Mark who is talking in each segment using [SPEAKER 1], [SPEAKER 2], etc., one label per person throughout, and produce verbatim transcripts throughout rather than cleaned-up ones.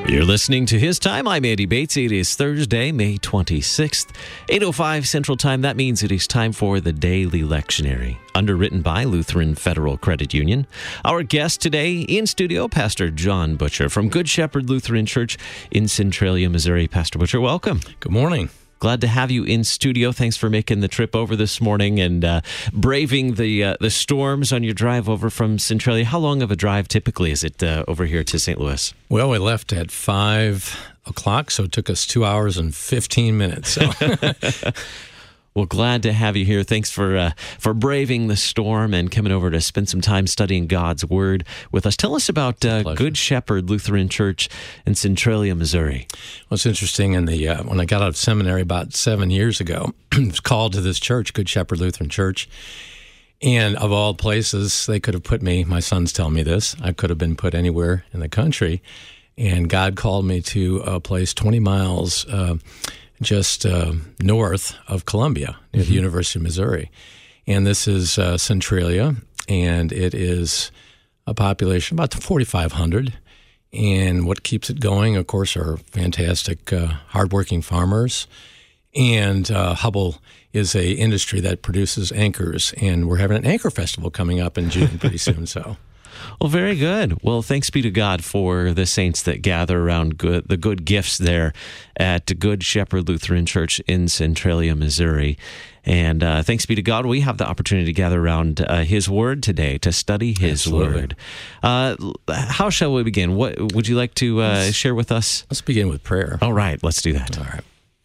[SPEAKER 1] You're listening to His Time. I'm Andy Bates. It is Thursday, May twenty-sixth, eight oh five Central Time. That means it is time for the Daily Lectionary, underwritten by Lutheran Federal Credit Union. Our guest today in studio, Pastor John Butcher from Good Shepherd Lutheran Church in Centralia, Missouri. Pastor Butcher, welcome.
[SPEAKER 2] Good morning.
[SPEAKER 1] Glad to have you in studio. Thanks for making the trip over this morning and uh, braving the uh, the storms on your drive over from Centralia. How long of a drive typically is it uh, over here to Saint Louis?
[SPEAKER 2] Well, we left at five o'clock, so it took us two hours and fifteen minutes. So.
[SPEAKER 1] Well, glad to have you here. Thanks for uh, for braving the storm and coming over to spend some time studying God's Word with us. Tell us about uh, Good Shepherd Lutheran Church in Centralia, Missouri.
[SPEAKER 2] Well, it's interesting. In the uh, when I got out of seminary about seven years ago, I was called to this church, Good Shepherd Lutheran Church. And of all places, they could have put me, my sons tell me this, I could have been put anywhere in the country. And God called me to a place twenty miles uh just uh, north of Columbia, near the mm-hmm. University of Missouri. And this is uh, Centralia, and it is a population about forty-five hundred. And what keeps it going, of course, are fantastic, uh, hardworking farmers. And uh, Hubbell is a industry that produces anchors, and we're having an anchor festival coming up in June pretty soon, so...
[SPEAKER 1] Well, very good. Well, thanks be to God for the saints that gather around good, the good gifts there at Good Shepherd Lutheran Church in Centralia, Missouri. And uh, thanks be to God, we have the opportunity to gather around uh, His Word today, to study His
[SPEAKER 2] Absolutely.
[SPEAKER 1] Word. Uh, how shall we begin? What would you like to uh, share with us?
[SPEAKER 2] Let's begin with prayer.
[SPEAKER 1] All right, let's do that.
[SPEAKER 2] All right.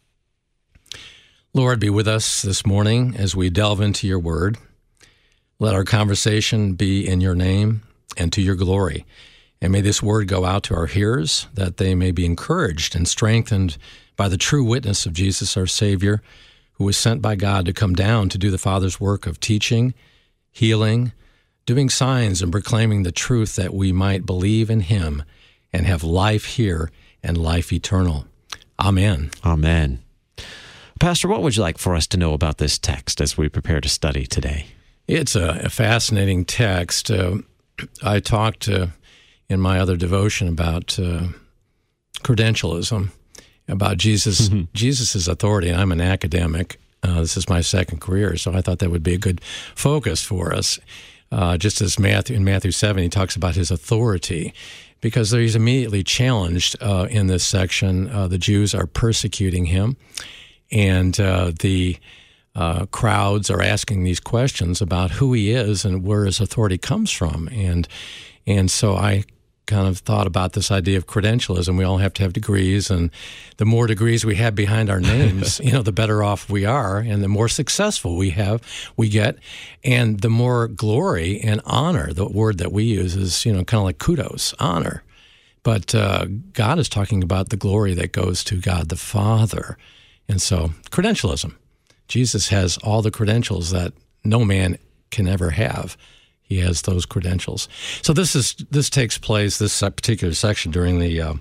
[SPEAKER 2] Lord, be with us this morning as we delve into your Word. Let our conversation be in your name and to your glory. And may this word go out to our hearers, that they may be encouraged and strengthened by the true witness of Jesus, our Savior, who was sent by God to come down to do the Father's work of teaching, healing, doing signs, and proclaiming the truth, that we might believe in him and have life here and life eternal. Amen.
[SPEAKER 1] Amen. Pastor, what would you like for us to know about this text as we prepare to study today?
[SPEAKER 2] It's a, a fascinating text. Uh, I talked uh, in my other devotion about uh, credentialism, about Jesus, mm-hmm. Jesus's authority. And I'm an academic. Uh, this is my second career, so I thought that would be a good focus for us. Uh, just as Matthew in Matthew seven, he talks about his authority, because he's immediately challenged uh, in this section. Uh, the Jews are persecuting him, and uh, the Uh, crowds are asking these questions about who he is and where his authority comes from. And and so I kind of thought about this idea of credentialism. We all have to have degrees, and the more degrees we have behind our names, you know, the better off we are, and the more successful we have, we get, and the more glory and honor. The word that we use is, you know, kind of like kudos, honor. But uh, God is talking about the glory that goes to God the Father. And so, credentialism. Jesus has all the credentials that no man can ever have. He has those credentials. So this is this takes place, this particular section, during the uh,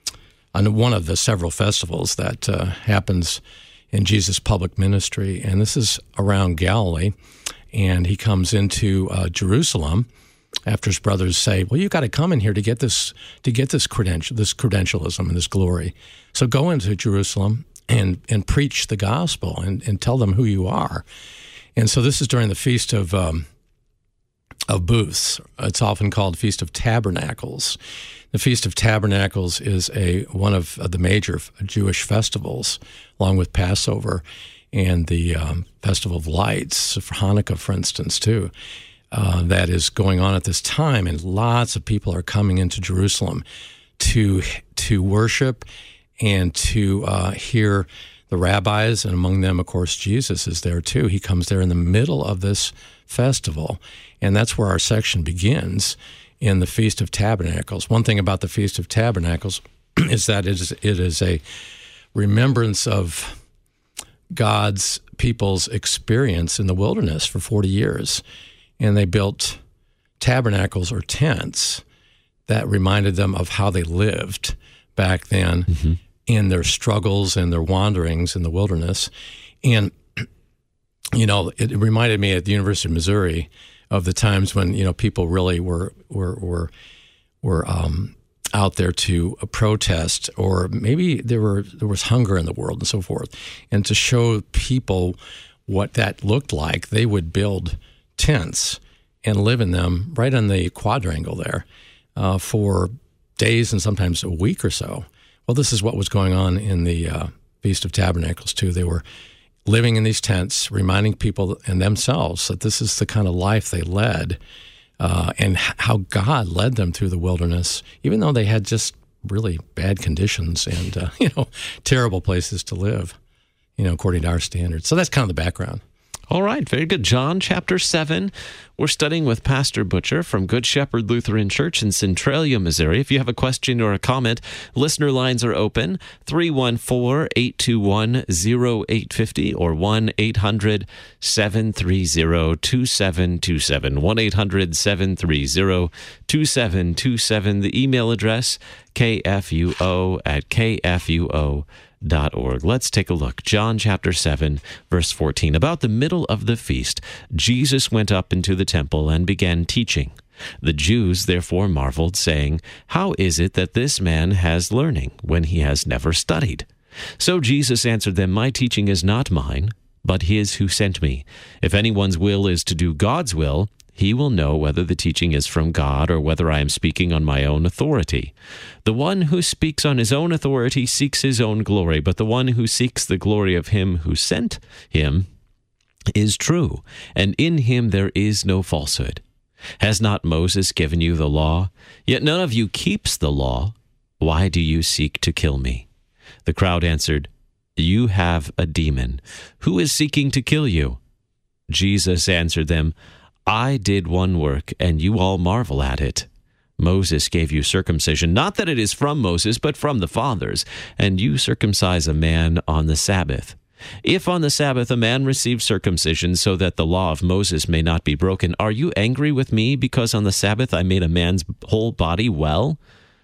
[SPEAKER 2] on one of the several festivals that uh, happens in Jesus' public ministry, and this is around Galilee. And he comes into uh, Jerusalem after his brothers say, "Well, you got to come in here to get this to get this credential, this credentialism and this glory. So go into Jerusalem." And, and preach the gospel and, and tell them who you are. And so this is during the Feast of um, of Booths. It's often called Feast of Tabernacles. The Feast of Tabernacles is a one of the major Jewish festivals, along with Passover and the um, Festival of Lights, for Hanukkah, for instance, too. Uh, that is going on at this time, and lots of people are coming into Jerusalem to to worship and to uh, hear the rabbis, and among them, of course, Jesus is there too. He comes there in the middle of this festival, and that's where our section begins, in the Feast of Tabernacles. One thing about the Feast of Tabernacles is that it is, it is a remembrance of God's people's experience in the wilderness for forty years, and they built tabernacles or tents that reminded them of how they lived back then. Mm-hmm. In their struggles and their wanderings in the wilderness. And, you know, it reminded me at the University of Missouri of the times when, you know, people really were were were, were um, out there to uh, protest, or maybe there were there was hunger in the world and so forth, and to show people what that looked like, they would build tents and live in them right on the quadrangle there uh, for days and sometimes a week or so. Well, this is what was going on in the uh, Feast of Tabernacles too. They were living in these tents, reminding people and themselves that this is the kind of life they led, uh, and how God led them through the wilderness, even though they had just really bad conditions and uh, you know terrible places to live, you know, according to our standards. So that's kind of the background.
[SPEAKER 1] All right, very good. John chapter seven. We're studying with Pastor Butcher from Good Shepherd Lutheran Church in Centralia, Missouri. If you have a question or a comment, listener lines are open, three one four, eight two one, zero eight five zero or one eight hundred, seven three zero, two seven two seven, one eight hundred, seven three zero, two seven two seven. The email address, k f u o at k f u o dot org. Let's take a look. John chapter seven, verse fourteen. About the middle of the feast, Jesus went up into the temple and began teaching. The Jews therefore marveled, saying, "How is it that this man has learning, when he has never studied?" So Jesus answered them, "My teaching is not mine, but his who sent me. If anyone's will is to do God's will, he will know whether the teaching is from God or whether I am speaking on my own authority. The one who speaks on his own authority seeks his own glory, but the one who seeks the glory of him who sent him is true, and in him there is no falsehood. Has not Moses given you the law? Yet none of you keeps the law. Why do you seek to kill me?" The crowd answered, "You have a demon. Who is seeking to kill you?" Jesus answered them, "I did one work, and you all marvel at it. Moses gave you circumcision, not that it is from Moses, but from the fathers, and you circumcise a man on the Sabbath. If on the Sabbath a man receives circumcision so that the law of Moses may not be broken, are you angry with me because on the Sabbath I made a man's whole body well?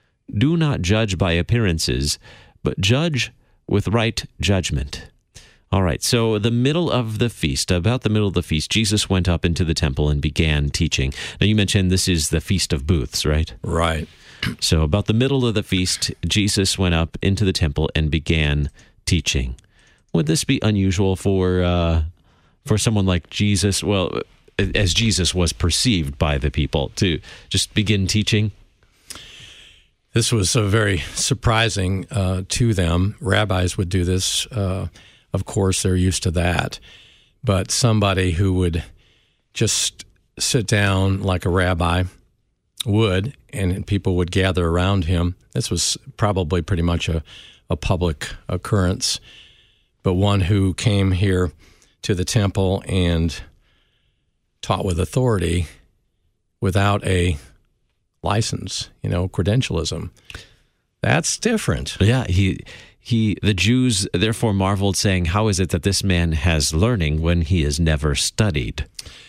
[SPEAKER 1] Do not judge by appearances, but judge with right judgment." All right, so the middle of the feast, about the middle of the feast, Jesus went up into the temple and began teaching. Now, you mentioned this is the Feast of Booths, right?
[SPEAKER 2] Right.
[SPEAKER 1] So about the middle of the feast, Jesus went up into the temple and began teaching. Would this be unusual for uh, for someone like Jesus, well, as Jesus was perceived by the people, to just begin teaching?
[SPEAKER 2] This was uh, very surprising uh, to them. Rabbis would do this. Uh, of course, they're used to that. But somebody who would just sit down like a rabbi would, and people would gather around him. This was probably pretty much a, a public occurrence. But one who came here to the temple and taught with authority without a license, you know, credentialism. That's different.
[SPEAKER 1] Yeah, he he the Jews therefore marveled, saying, "How is it that this man has learning when he has never studied?"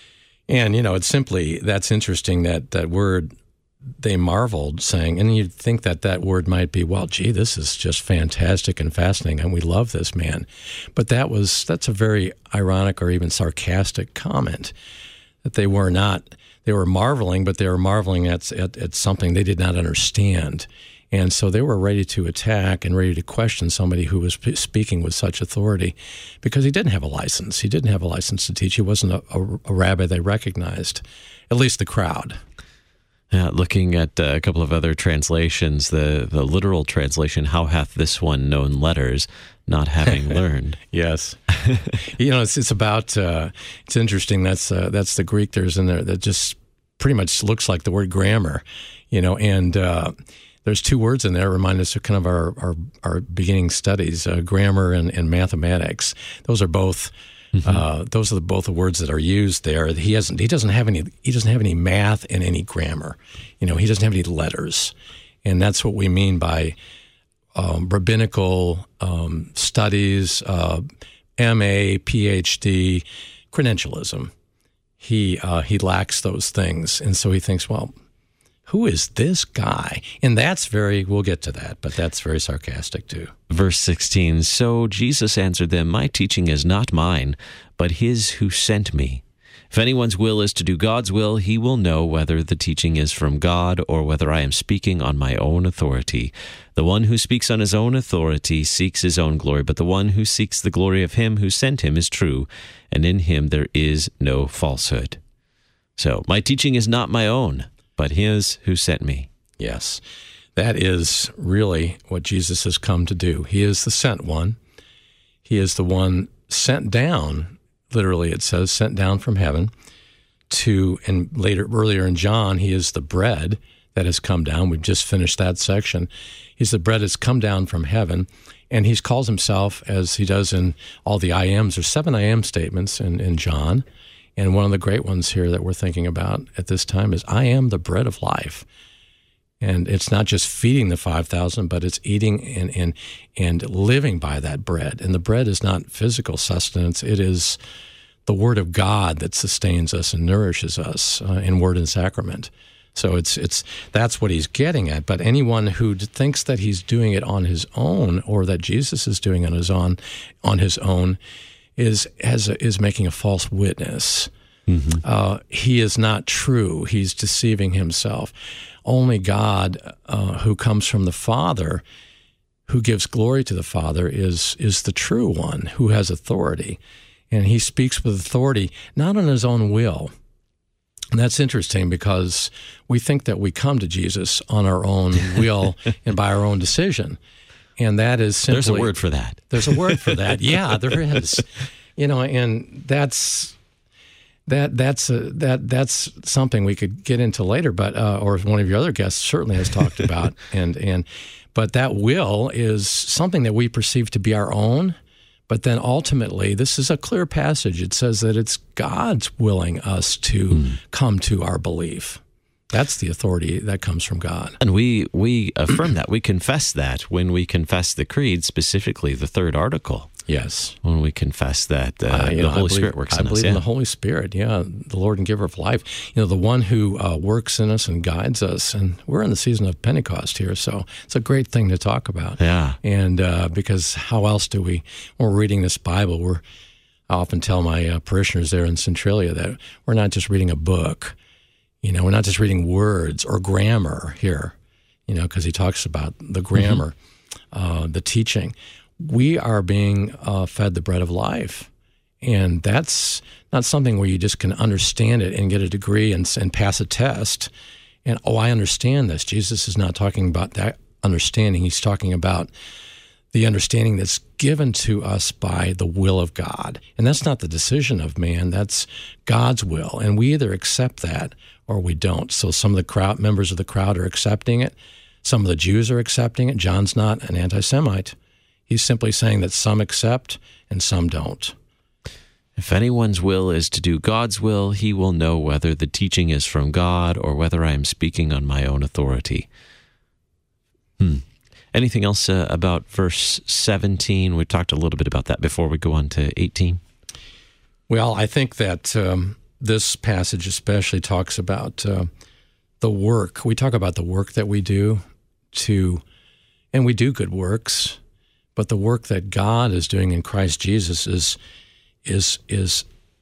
[SPEAKER 2] And, you know, it's simply, that's interesting, that that word, they marveled, saying, and you'd think that that word might be, well, gee, this is just fantastic and fascinating, and we love this man. But that was, that's a very ironic or even sarcastic comment, that they were not, they were marveling, but they were marveling at, at, at something they did not understand. And so they were ready to attack and ready to question somebody who was speaking with such authority, because he didn't have a license. He didn't have a license to teach. He wasn't a, a, a rabbi they recognized, at least the crowd.
[SPEAKER 1] Yeah, looking at uh, a couple of other translations, the, the literal translation, "How hath this one known letters, not having learned?"
[SPEAKER 2] Yes. You know, it's it's about, uh, it's interesting, that's uh, that's the Greek there's in there that just pretty much looks like the word grammar, you know, and uh, there's two words in there that remind us of kind of our, our, our beginning studies, uh, grammar and, and mathematics. Those are both... Mm-hmm. Uh, those are the, both the words that are used there. He hasn't. He doesn't have any. He doesn't have any math and any grammar. You know, he doesn't have any letters, and that's what we mean by um, rabbinical um, studies, uh, M A, P H D, credentialism. He uh, he lacks those things, and so he thinks, well, who is this guy? And that's very, we'll get to that, but that's very sarcastic too.
[SPEAKER 1] Verse sixteen, "So Jesus answered them, My teaching is not mine, but his who sent me. If anyone's will is to do God's will, he will know whether the teaching is from God or whether I am speaking on my own authority. The one who speaks on his own authority seeks his own glory, but the one who seeks the glory of him who sent him is true, and in him there is no falsehood. So, my teaching is not my own, but his who sent me.
[SPEAKER 2] Yes, that is really what Jesus has come to do. He is the sent one. He is the one sent down. Literally, it says, sent down from heaven to, and later, earlier in John, he is the bread that has come down. We've just finished that section. He's the bread that's come down from heaven, and he calls himself, as he does in all the I ams, there's seven I am statements in, in John, and one of the great ones here that we're thinking about at this time is, I am the bread of life. And it's not just feeding the five thousand, but it's eating and, and and living by that bread. And the bread is not physical sustenance. It is the Word of God that sustains us and nourishes us uh, in word and sacrament. So it's it's that's what he's getting at. But anyone who thinks that he's doing it on his own, or that Jesus is doing it on his own, on his own, is has a, is making a false witness. Mm-hmm. Uh, he is not true. He's deceiving himself. Only God, uh, who comes from the Father, who gives glory to the Father, is is the true one, who has authority. And he speaks with authority, not on his own will. And that's interesting, because we think that we come to Jesus on our own will and by our own decision. And that is simply...
[SPEAKER 1] There's a word for that.
[SPEAKER 2] There's a word for that. Yeah, there is. You know, and that's... That that's a, that that's something we could get into later, but uh, or one of your other guests certainly has talked about, and and but that will is something that we perceive to be our own, but then ultimately this is a clear passage. It says that it's God's willing us to mm. come to our belief. That's the authority that comes from God,
[SPEAKER 1] and we we affirm that. We confess that when we confess the creed, specifically the third article.
[SPEAKER 2] Yes.
[SPEAKER 1] When we confess that uh,
[SPEAKER 2] uh,
[SPEAKER 1] the
[SPEAKER 2] know,
[SPEAKER 1] Holy
[SPEAKER 2] believe,
[SPEAKER 1] Spirit works in
[SPEAKER 2] I
[SPEAKER 1] us. I
[SPEAKER 2] believe
[SPEAKER 1] yeah.
[SPEAKER 2] in the Holy Spirit, yeah, the Lord and giver of life. You know, the one who uh, works in us and guides us. And we're in the season of Pentecost here, so it's a great thing to talk about.
[SPEAKER 1] Yeah.
[SPEAKER 2] And uh, because how else do we, when we're reading this Bible, we're, I often tell my uh, parishioners there in Centralia that we're not just reading a book. You know, we're not just reading words or grammar here, you know, because he talks about the grammar, mm-hmm. uh, the teaching. We are being uh, fed the bread of life. And that's not something where you just can understand it and get a degree and, and pass a test. And, oh, I understand this. Jesus is not talking about that understanding. He's talking about the understanding that's given to us by the will of God. And that's not the decision of man. That's God's will. And we either accept that or we don't. So some of the crowd, members of the crowd are accepting it. Some of the Jews are accepting it. John's not an anti-Semite. He's simply saying that some accept and some don't.
[SPEAKER 1] If anyone's will is to do God's will, he will know whether the teaching is from God or whether I am speaking on my own authority. Hmm. Anything else uh, about verse seventeen? We talked a little bit about that before we go on to eighteen.
[SPEAKER 2] Well, I think that um, this passage especially talks about uh, the work. We talk about the work that we do to, and we do good works, but the work that God is doing in Christ Jesus is is is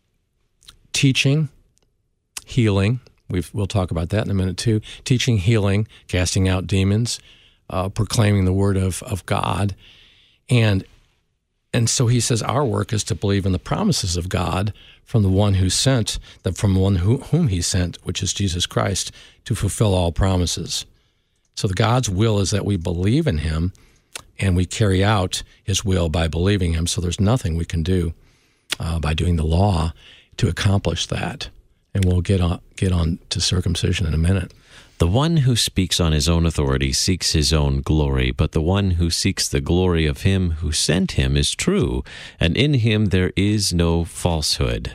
[SPEAKER 2] teaching, healing. We've, we'll talk about that in a minute too. Teaching, healing, casting out demons, uh, proclaiming the word of, of God. And and so he says our work is to believe in the promises of God from the one who sent, that from one who, whom he sent, which is Jesus Christ, to fulfill all promises. So the God's will is that we believe in him and we carry out his will by believing him. So there's nothing we can do uh, by doing the law to accomplish that. And we'll get on get on to circumcision in a minute.
[SPEAKER 1] The one who speaks on his own authority seeks his own glory, but the one who seeks the glory of him who sent him is true, and in him there is no falsehood.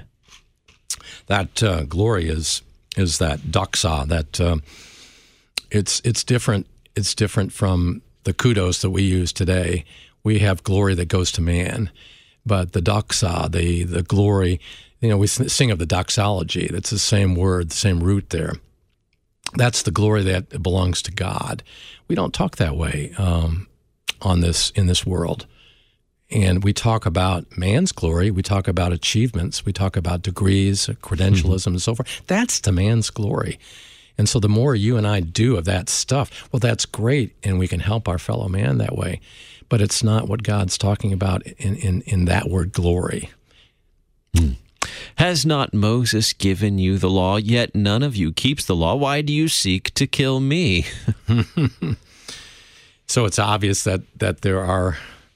[SPEAKER 2] That uh, glory is is that doxa. That uh, it's it's different. It's different from the kudos that we use today. We have glory that goes to man, but the doxa, the the glory. You know, we sing of the doxology. That's the same word, the same root there. That's the glory that belongs to God. We don't talk that way um, on this in this world, and we talk about man's glory, we talk about achievements, we talk about degrees, credentialism, mm-hmm. and so forth. That's to man's glory. And so the more you and I do of that stuff, well, that's great, and we can help our fellow man that way. But it's not what God's talking about in, in, in that word glory.
[SPEAKER 1] Mm. Has not Moses given you the law, yet none of you keeps the law? Why do you seek to kill me?
[SPEAKER 2] So it's obvious that, that there are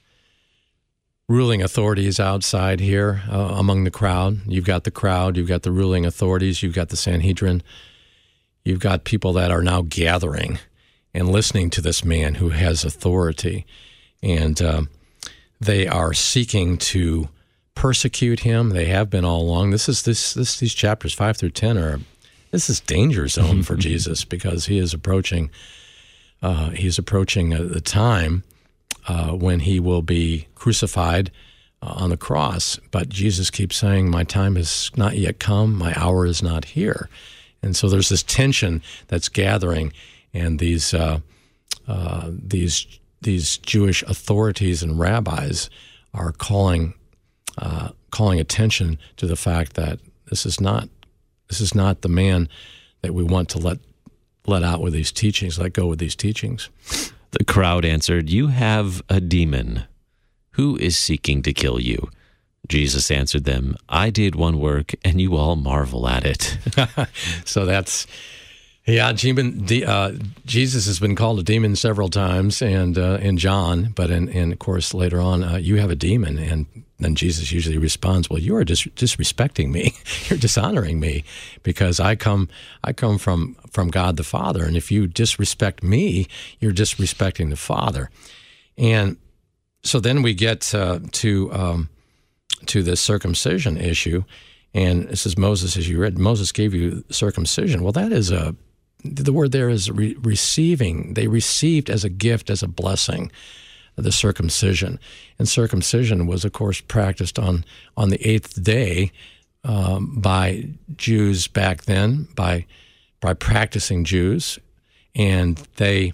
[SPEAKER 2] ruling authorities outside here uh, among the crowd. You've got the crowd, you've got the ruling authorities, you've got the Sanhedrin. You've got people that are now gathering and listening to this man who has authority. And uh, they are seeking to persecute him. They have been all along. This is this this these chapters five through ten are this is danger zone for Jesus, because he is approaching uh, he's approaching uh, the time uh, when he will be crucified uh, on the cross. But Jesus keeps saying, "My time has not yet come. My hour is not here." And so there's this tension that's gathering, and these uh, uh, these these Jewish authorities and rabbis are calling uh, calling attention to the fact that this is not this is not the man that we want to let let out with these teachings, let go with these teachings.
[SPEAKER 1] The crowd answered, "You have a demon. Who is seeking to kill you?" Jesus answered them, "I did one work, and you all marvel at it."
[SPEAKER 2] So that's, yeah, demon, uh, Jesus has been called a demon several times, and uh, in John, but in, in, of course, later on, uh, you have a demon. And then Jesus usually responds, "Well, you are dis- disrespecting me. You're dishonoring me, because I come I come from, from God the Father, and if you disrespect me, you're disrespecting the Father." And so then we get uh, to... Um, to this circumcision issue, and it says Moses, as you read, Moses gave you circumcision. Well, that is a, the word there is re- receiving. They received as a gift, as a blessing, the circumcision. And circumcision was, of course, practiced on, on the eighth day um, by Jews back then, by, by practicing Jews, and they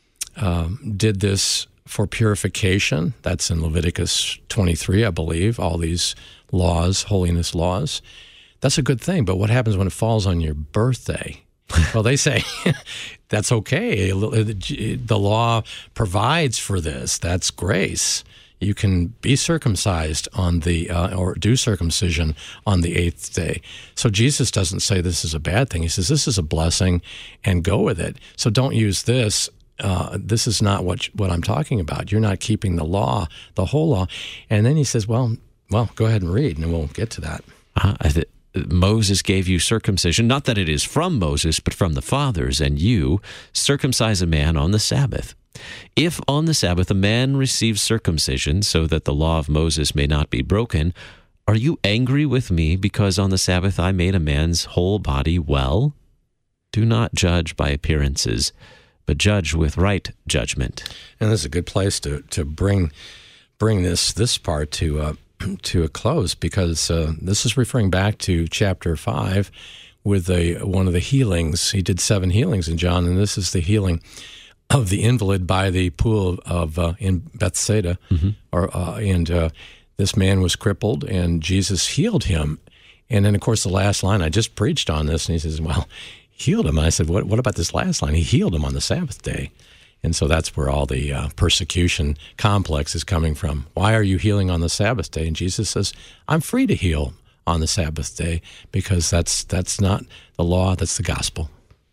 [SPEAKER 2] um, did this for purification. That's in Leviticus twenty-three, I believe, all these laws, holiness laws. That's a good thing, but what happens when it falls on your birthday? Well, they say that's okay. The law provides for this. That's grace. You can be circumcised on the, uh, or do circumcision on the eighth day. So Jesus doesn't say this is a bad thing. He says this is a blessing, and go with it. So don't use this. Uh, this is not what what I'm talking about. You're not keeping the law, the whole law. And then he says, well, well, go ahead and read, and we'll get to that.
[SPEAKER 1] Uh, th- Moses gave you circumcision, not that it is from Moses, but from the fathers, and you circumcise a man on the Sabbath. If on the Sabbath a man receives circumcision so that the law of Moses may not be broken, are you angry with me because on the Sabbath I made a man's whole body well? Do not judge by appearances, but judge with right judgment.
[SPEAKER 2] And this is a good place to to bring bring this this part to uh, to a close, because uh, this is referring back to chapter five with a, one of the healings. He did seven healings in John, and this is the healing of the invalid by the pool of uh, in Bethsaida. Mm-hmm. Or uh, and uh, this man was crippled, and Jesus healed him. And then, of course, the last line, I just preached on this, and he says, well, healed him. And I said, what, what about this last line? He healed him on the Sabbath day. And so that's where all the uh, persecution complex is coming from. Why are you healing on the Sabbath day? And Jesus says, I'm free to heal on the Sabbath day, because that's that's not the law, that's the gospel.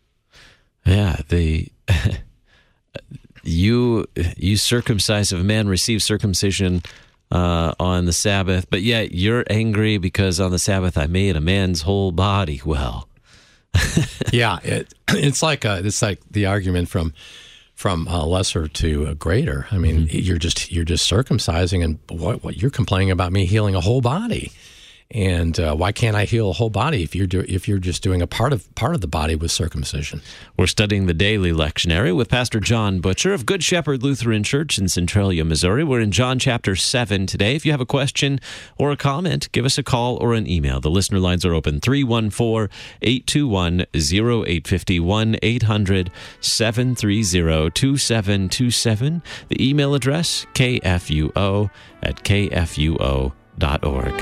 [SPEAKER 1] Yeah, the you you circumcise if a man receives circumcision uh, on the Sabbath, but yet you're angry because on the Sabbath I made a man's whole body well.
[SPEAKER 2] Yeah, it, it's like a, it's like the argument from from uh, lesser to uh, greater. I mean, mm-hmm. you're just you're just circumcising, and what, what you're complaining about me healing a whole body, And uh, why can't I heal a whole body if you're do, if you're just doing a part of part of the body with circumcision?
[SPEAKER 1] We're studying the daily lectionary with Pastor John Butcher of Good Shepherd Lutheran Church in Centralia, Missouri. We're in John chapter seven today. If you have a question or a comment, give us a call or an email. The listener lines are open, three one four, eight two one, zero eight five zero, one eight hundred, seven three zero, two seven two seven. The email address, k f u o at k f u o dot org.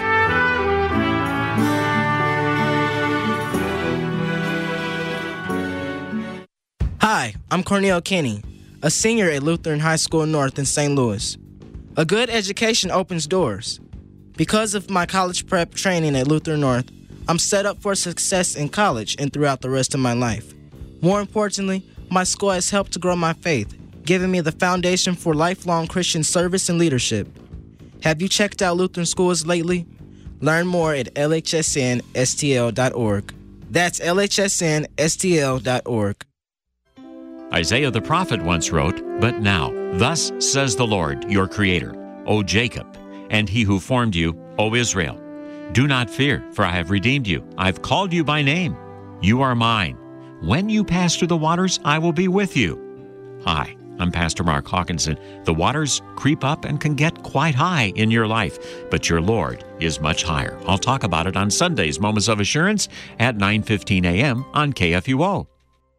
[SPEAKER 3] Hi, I'm Cornel Kenny, a senior at Lutheran High School North in Saint Louis. A good education opens doors. Because of my college prep training at Lutheran North, I'm set up for success in college and throughout the rest of my life. More importantly, my school has helped to grow my faith, giving me the foundation for lifelong Christian service and leadership. Have you checked out Lutheran schools lately? Learn more at L H S N S T L dot org. That's L H S N S T L dot org.
[SPEAKER 4] Isaiah the prophet once wrote, "But now, thus says the Lord, your Creator, O Jacob, and He who formed you, O Israel. Do not fear, for I have redeemed you. I've called you by name. You are mine. When you pass through the waters, I will be with you." Hi, I'm Pastor Mark Hawkinson. The waters creep up and can get quite high in your life, but your Lord is much higher. I'll talk about it on Sundays, Moments of Assurance, at nine fifteen a.m. on K F U O.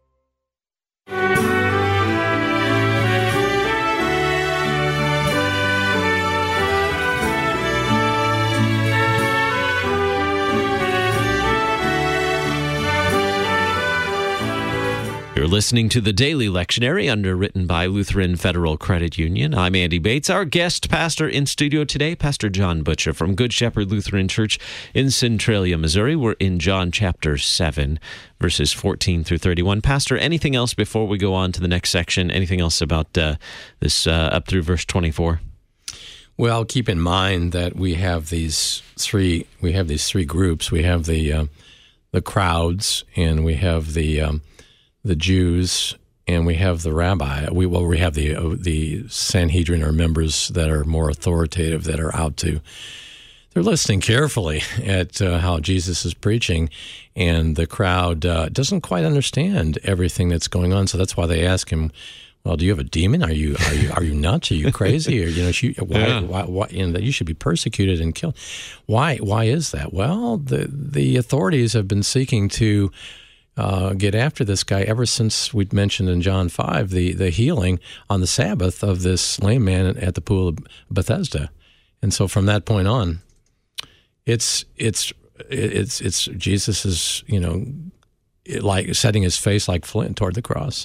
[SPEAKER 1] You're listening to the Daily Lectionary, underwritten by Lutheran Federal Credit Union. I'm Andy Bates. Our guest pastor in studio today, Pastor John Butcher from Good Shepherd Lutheran Church in Centralia, Missouri. We're in John chapter seven, verses fourteen through thirty-one. Pastor, anything else before we go on to the next section? Anything else about uh, this uh, up through verse twenty-four?
[SPEAKER 2] Well, keep in mind that we have these three. We have these three groups. We have the uh, the crowds, and we have the um, the Jews, and we have the rabbi. We well, we have the uh, the Sanhedrin, or members that are more authoritative, that are out to. They're listening carefully at uh, how Jesus is preaching, and the crowd uh, doesn't quite understand everything that's going on. So that's why they ask him, "Well, do you have a demon? Are you are you are you nuts? Are you crazy? Or you know, you, why, yeah. why, why you know, that you should be persecuted and killed? Why why is that? Well, the the authorities have been seeking to uh, get after this guy ever since we'd mentioned in John five the the healing on the Sabbath of this lame man at the pool of Bethesda, and so from that point on, it's it's it's it's Jesus is you know like setting his face like flint toward the cross."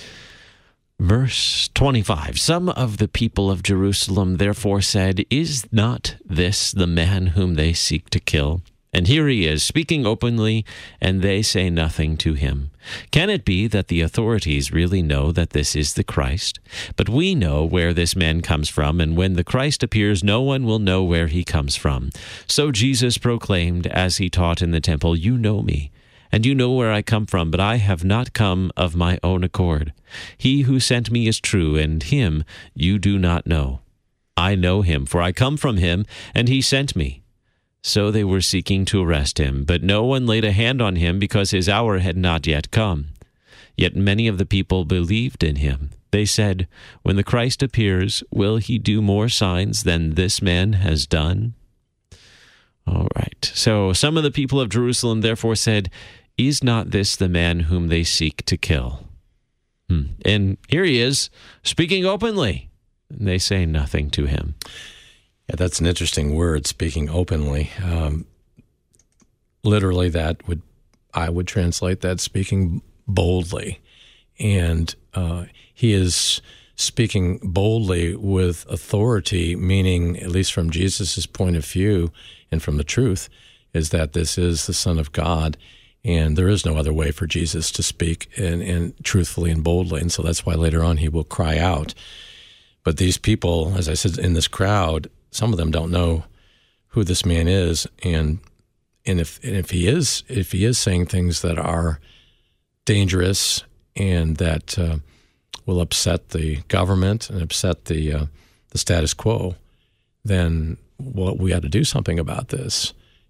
[SPEAKER 1] Verse twenty-five, some of the people of Jerusalem therefore said, "Is not this the man whom they seek to kill? And here he is, speaking openly, and they say nothing to him. Can it be that the authorities really know that this is the Christ? But we know where this man comes from, and when the Christ appears, no one will know where he comes from." So Jesus proclaimed, as he taught in the temple, "You know me, and you know where I come from, but I have not come of my own accord. He who sent me is true, and him you do not know. I know him, for I come from him, and he sent me." So they were seeking to arrest him, but no one laid a hand on him, because his hour had not yet come. Yet many of the people believed in him. They said, "When the Christ appears, will he do more signs than this man has done?" All right. So some of the people of Jerusalem therefore said, "Is not this the man whom they seek to kill?" Hmm. And here he is, speaking openly. And they say nothing to him.
[SPEAKER 2] Yeah, that's an interesting word, speaking openly. Um, literally, that would I would translate that speaking boldly. And uh, he is speaking boldly with authority, meaning, at least from Jesus' point of view and from the truth, is that this is the Son of God. And there is no other way for Jesus to speak and, and truthfully and boldly. And so that's why later on he will cry out. But these people, as I said, in this crowd, some of them don't know who this man is. And and if and if he is if he is saying things that are dangerous and that uh, will upset the government and upset the uh, the status quo, then well, we got to do something about this.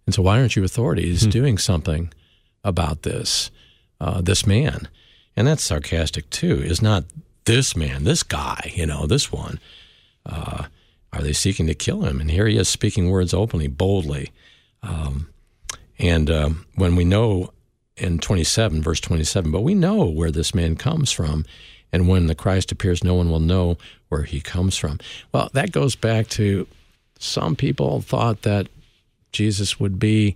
[SPEAKER 2] And so why aren't you authorities hmm. doing something about this, uh, this man? And that's sarcastic too, is not this man, this guy, you know, this one. Uh, are they seeking to kill him? And here he is speaking words openly, boldly. Um, and um, when we know in twenty-seven, verse twenty-seven, but we know where this man comes from, and when the Christ appears, no one will know where he comes from. Well, that goes back to some people thought that Jesus would be,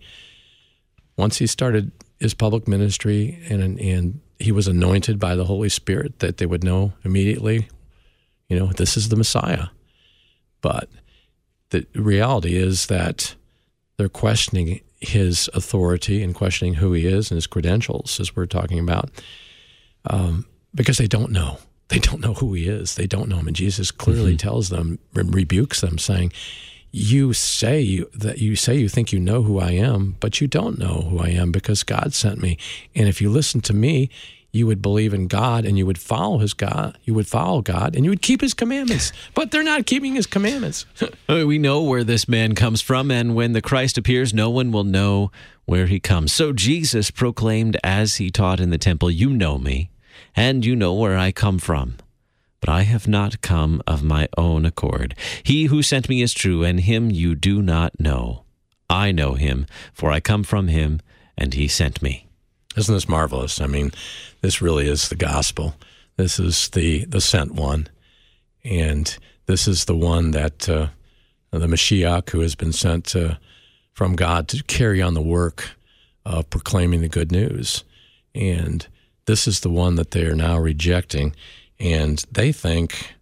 [SPEAKER 2] once he started his public ministry and and he was anointed by the Holy Spirit, that they would know immediately, you know, this is the Messiah. But the reality is that they're questioning his authority and questioning who he is and his credentials, as we're talking about, um, because they don't know. They don't know who he is. They don't know him. And Jesus clearly mm-hmm. tells them, re- rebukes them, saying, you say you, that you say you think you know who I am, but you don't know who I am because God sent me. And if you listen to me, you would believe in God and you would follow his God. You would follow God and you would keep his commandments. But they're not keeping his commandments.
[SPEAKER 1] We know where this man comes from, and when the Christ appears, no one will know where he comes. So Jesus proclaimed as he taught in the temple, you know me, and you know where I come from. But I have not come of my own accord. He who sent me is true, and him you do not know. I know him, for I come from him, and he sent me.
[SPEAKER 2] Isn't this marvelous? I mean, this really is the gospel. This is the, the sent one. And this is the one that uh, the Mashiach, who has been sent uh, from God to carry on the work of proclaiming the good news. And this is the one that they are now rejecting. And they think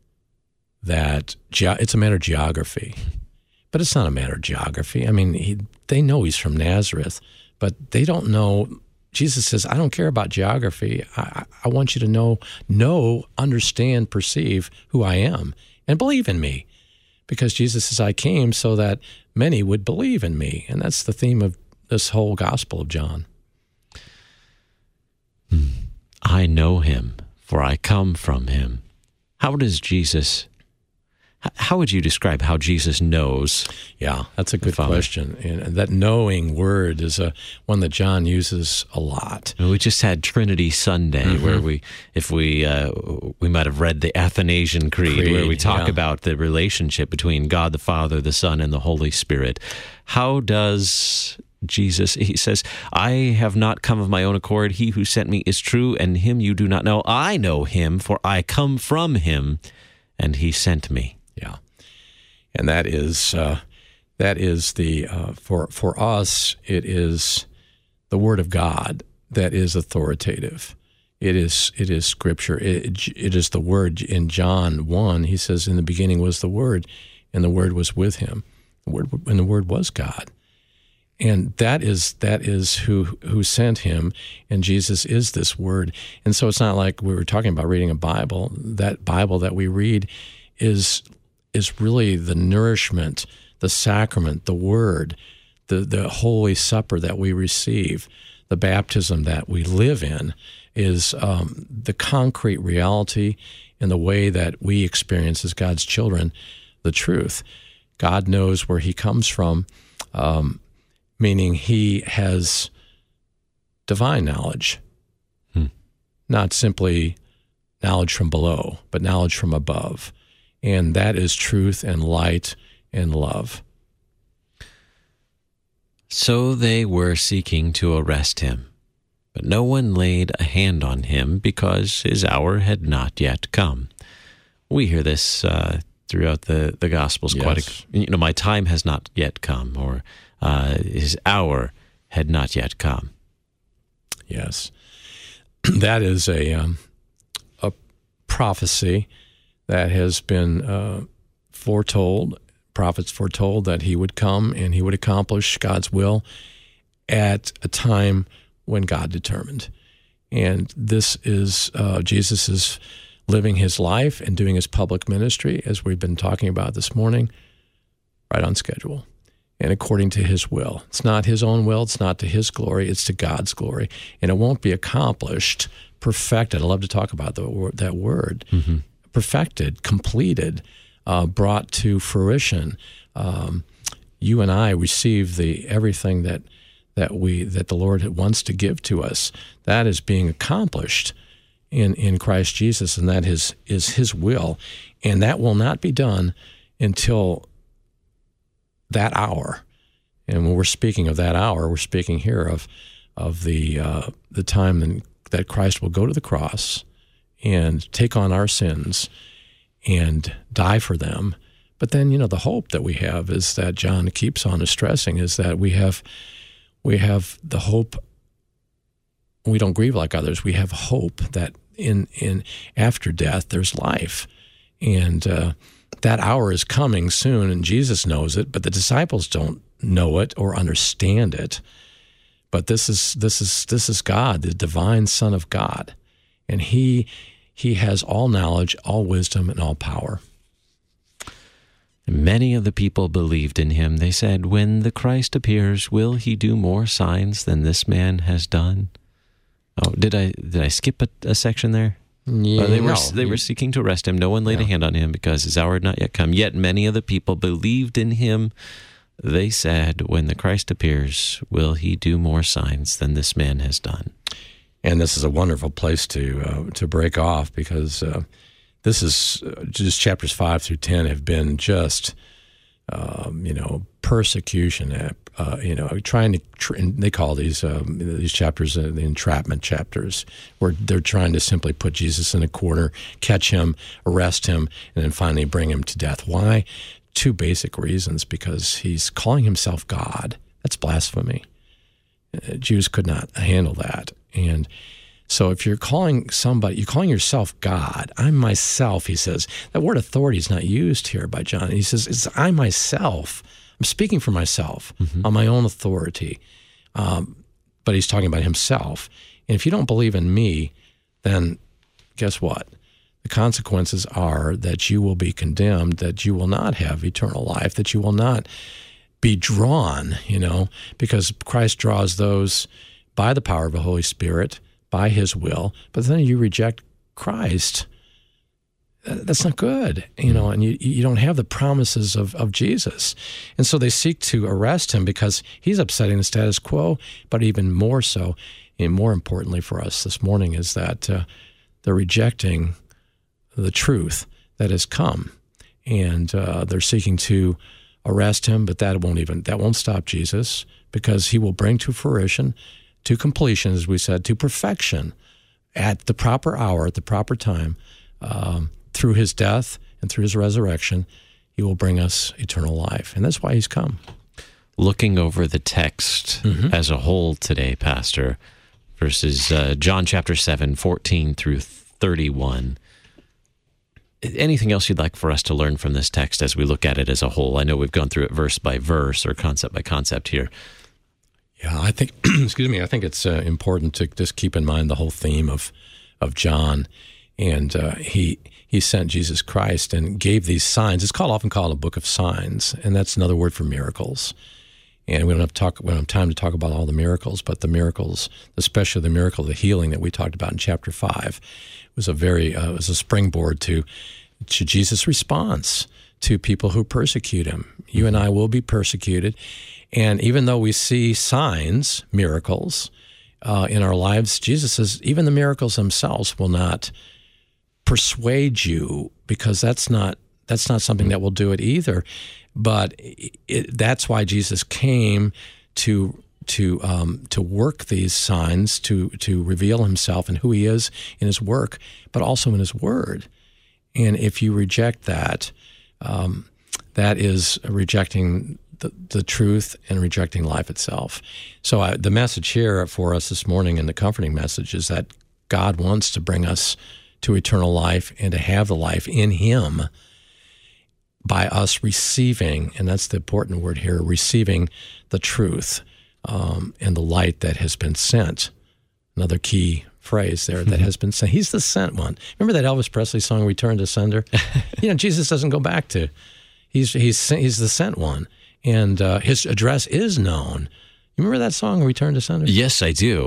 [SPEAKER 2] that ge- it's a matter of geography. But it's not a matter of geography. I mean, he, they know he's from Nazareth, but they don't know. Jesus says, I don't care about geography. I, I want you to know, know, understand, perceive who I am, and believe in me. Because Jesus says, I came so that many would believe in me. And that's the theme of this whole Gospel of John.
[SPEAKER 1] I know him, for I come from him. How does Jesus, how would you describe how Jesus knows?
[SPEAKER 2] Yeah, that's a good question. And that knowing word is a one that John uses a lot.
[SPEAKER 1] We just had Trinity Sunday, mm-hmm. where we, if we, uh, we might have read the Athanasian Creed, Creed where we talk yeah. about the relationship between God the Father, the Son, and the Holy Spirit. How does Jesus, he says, I have not come of my own accord. He who sent me is true, and him you do not know. I know him, for I come from him, and he sent me.
[SPEAKER 2] Yeah, and that is uh, that is the uh, for for us. It is the Word of God that is authoritative. It is it is Scripture. It, it is the Word. In John one, he says, "In the beginning was the Word, and the Word was with him. The Word and the Word was God." And that is that is who who sent him, and Jesus is this Word. And so it's not like we were talking about reading a Bible. That Bible that we read is is really the nourishment, the sacrament, the Word, the, the Holy Supper that we receive, the baptism that we live in, is um, the concrete reality in the way that we experience as God's children the truth. God knows where he comes from, um, meaning he has divine knowledge, hmm. not simply knowledge from below, but knowledge from above. And that is truth and light and love.
[SPEAKER 1] So they were seeking to arrest him, but no one laid a hand on him because his hour had not yet come. We hear this uh, throughout the, the Gospels yes. quite a, you know, my time has not yet come, or uh, his hour had not yet come.
[SPEAKER 2] Yes. That is a um, a prophecy that has been uh, foretold. Prophets foretold that he would come and he would accomplish God's will at a time when God determined. And this is, uh, Jesus is living his life and doing his public ministry, as we've been talking about this morning, right on schedule and according to his will. It's not his own will, it's not to his glory, it's to God's glory. And it won't be accomplished, perfected. I love to talk about the, that word. Mm-hmm. Perfected, completed, uh, brought to fruition, um, you and I receive the everything that that we that the Lord wants to give to us. That is being accomplished in, in Christ Jesus, and that is is His will, and that will not be done until that hour. And when we're speaking of that hour, we're speaking here of of the uh, the time that Christ will go to the cross and take on our sins and die for them. But then, you know, the hope that we have is that John keeps on stressing is that we have we have the hope. We don't grieve like others. We have hope that in in after death there's life, and uh, that hour is coming soon. And Jesus knows it, but the disciples don't know it or understand it. But this is this is this is God, the divine Son of God, and He He has all knowledge, all wisdom, and all power.
[SPEAKER 1] Many of the people believed in Him. They said, "When the Christ appears, will He do more signs than this man has done?" Oh, did I did I skip a, a section there?
[SPEAKER 2] Yeah,
[SPEAKER 1] oh, they were
[SPEAKER 2] no.
[SPEAKER 1] they were seeking to arrest Him. No one laid
[SPEAKER 2] yeah.
[SPEAKER 1] a hand on Him because His hour had not yet come. Yet many of the people believed in Him. They said, "When the Christ appears, will He do more signs than this man has done?"
[SPEAKER 2] And this is a wonderful place to uh, to break off, because uh, this is uh, just chapters five through ten have been just um, you know persecution. Uh, you know, trying to tr- they call these um, these chapters uh, the entrapment chapters, where they're trying to simply put Jesus in a corner, catch Him, arrest Him, and then finally bring Him to death. Why? Two basic reasons: because He's calling Himself God. That's blasphemy. Uh, Jews could not handle that. And so if you're calling somebody, you're calling yourself God. I'm myself, He says. That word authority is not used here by John. He says, it's I myself. I'm speaking for myself mm-hmm. on my own authority. Um, but He's talking about Himself. And if you don't believe in Me, then guess what? The consequences are that you will be condemned, that you will not have eternal life, that you will not be drawn, you know, because Christ draws those by the power of the Holy Spirit, by His will, but then you reject Christ. That's not good, you know, and you you don't have the promises of, of Jesus. And so they seek to arrest Him because He's upsetting the status quo, but even more so, and more importantly for us this morning, is that uh, they're rejecting the truth that has come, and uh, they're seeking to arrest Him, but that won't even that won't stop Jesus, because He will bring to fruition, to completion, as we said, to perfection at the proper hour, at the proper time, um, through His death and through His resurrection. He will bring us eternal life, and that's why He's come.
[SPEAKER 1] Looking over the text mm-hmm. as a whole today, Pastor, verses uh, John chapter seven, fourteen through thirty-one. Anything else you'd like for us to learn from this text as we look at it as a whole? I know we've gone through it verse by verse or concept by concept here.
[SPEAKER 2] Yeah, I think, excuse me, I think it's uh, important to just keep in mind the whole theme of of John. And uh, he he sent Jesus Christ and gave these signs. It's called often called a book of signs, and that's another word for miracles. And we don't have to talk. We don't have time to talk about all the miracles, but the miracles, especially the miracle of the healing that we talked about in chapter five, was a very uh, was a springboard to to Jesus' response to people who persecute Him. You and I will be persecuted, and even though we see signs, miracles uh, in our lives, Jesus says even the miracles themselves will not persuade you, because that's not that's not something that will do it either. But it, that's why Jesus came to to um, to work these signs, to to reveal Himself and who He is in His work, but also in His Word. And if you reject that, um, that is rejecting the, the truth and rejecting life itself. So I, the message here for us this morning, and the comforting message, is that God wants to bring us to eternal life and to have the life in Him by us receiving, and that's the important word here, receiving the truth um, and the light that has been sent. Another key phrase there, that has been sent. He's the sent one. Remember that Elvis Presley song, Return to Sender? You know, Jesus doesn't go back to, he's he's he's the sent one, and uh, His address is known. You remember that song, Return to Sender?
[SPEAKER 1] Yes, I do.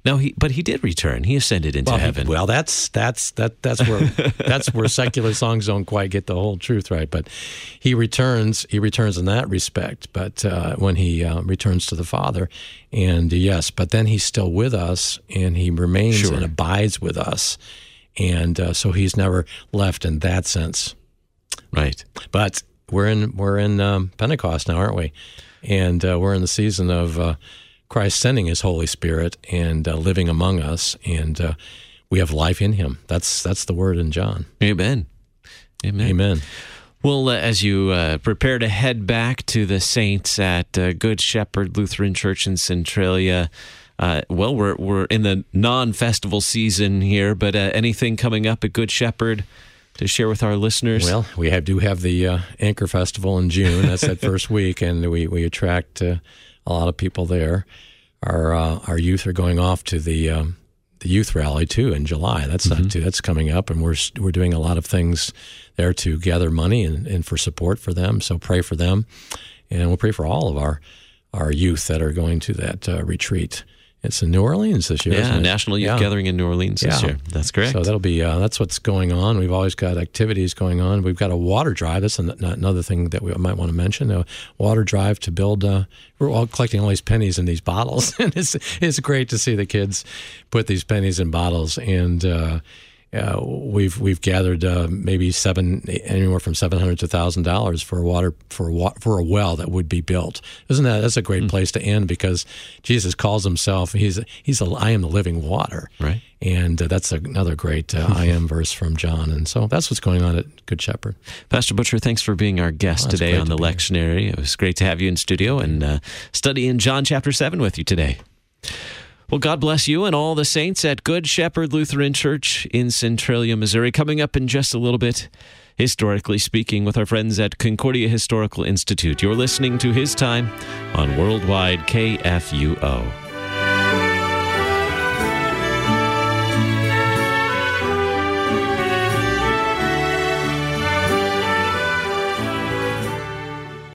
[SPEAKER 1] No, he but he did return. He ascended into
[SPEAKER 2] well,
[SPEAKER 1] heaven.
[SPEAKER 2] Well, that's that's that that's where that's where secular songs don't quite get the whole truth right. But he returns. He returns in that respect. But uh, when he uh, returns to the Father, and uh, yes, but then he's still with us, and he remains
[SPEAKER 1] Sure.
[SPEAKER 2] and abides with us, and uh, so he's never left in that sense.
[SPEAKER 1] Right.
[SPEAKER 2] But we're in we're in um, Pentecost now, aren't we? And uh, we're in the season of uh, Christ sending His Holy Spirit and uh, living among us, and uh, we have life in Him. That's that's the word in John.
[SPEAKER 1] Amen. Amen.
[SPEAKER 2] Amen.
[SPEAKER 1] Well, uh, as you uh, prepare to head back to the saints at uh, Good Shepherd Lutheran Church in Centralia, uh, well, we're we're in the non-festival season here, but uh, anything coming up at Good Shepherd to share with our listeners?
[SPEAKER 2] Well, we have do have the uh, Anchor Festival in June. That's that first week, and we we attract uh, a lot of people there. Our uh, our youth are going off to the um, the youth rally too in July. That's
[SPEAKER 1] Mm-hmm.
[SPEAKER 2] not too, that's coming up, and we're we're doing a lot of things there to gather money and, and for support for them. So pray for them, and we'll pray for all of our our youth that are going to that uh, retreat. It's in New Orleans this year.
[SPEAKER 1] Yeah,
[SPEAKER 2] isn't it?
[SPEAKER 1] National Youth
[SPEAKER 2] Yeah.
[SPEAKER 1] Gathering in New Orleans this
[SPEAKER 2] Yeah.
[SPEAKER 1] year. That's correct.
[SPEAKER 2] So that'll be uh, that's what's going on. We've always got activities going on. We've got a water drive. That's an, another thing that we might want to mention. A water drive to build. Uh, we're all collecting all these pennies in these bottles, and it's it's great to see the kids put these pennies in bottles. And uh, uh, we've we've gathered uh, maybe seven anywhere from seven hundred to thousand dollars for a water for a wa- for a well that would be built. Isn't that that's a great mm. place to end, because Jesus calls himself he's he's a, I am the living water.
[SPEAKER 1] Right.
[SPEAKER 2] And uh, that's another great uh, I am verse from John. And so that's what's going on at Good Shepherd.
[SPEAKER 1] Pastor Butcher, thanks for being our guest
[SPEAKER 2] Oh,
[SPEAKER 1] today on
[SPEAKER 2] great
[SPEAKER 1] the
[SPEAKER 2] to be here.
[SPEAKER 1] lectionary. It was great to have you in studio and uh, studying John chapter seven with you today. Well, God bless you and all the saints at Good Shepherd Lutheran Church in Centralia, Missouri. Coming up in just a little bit, historically speaking, with our friends at Concordia Historical Institute. You're listening to His Time on Worldwide K F U O.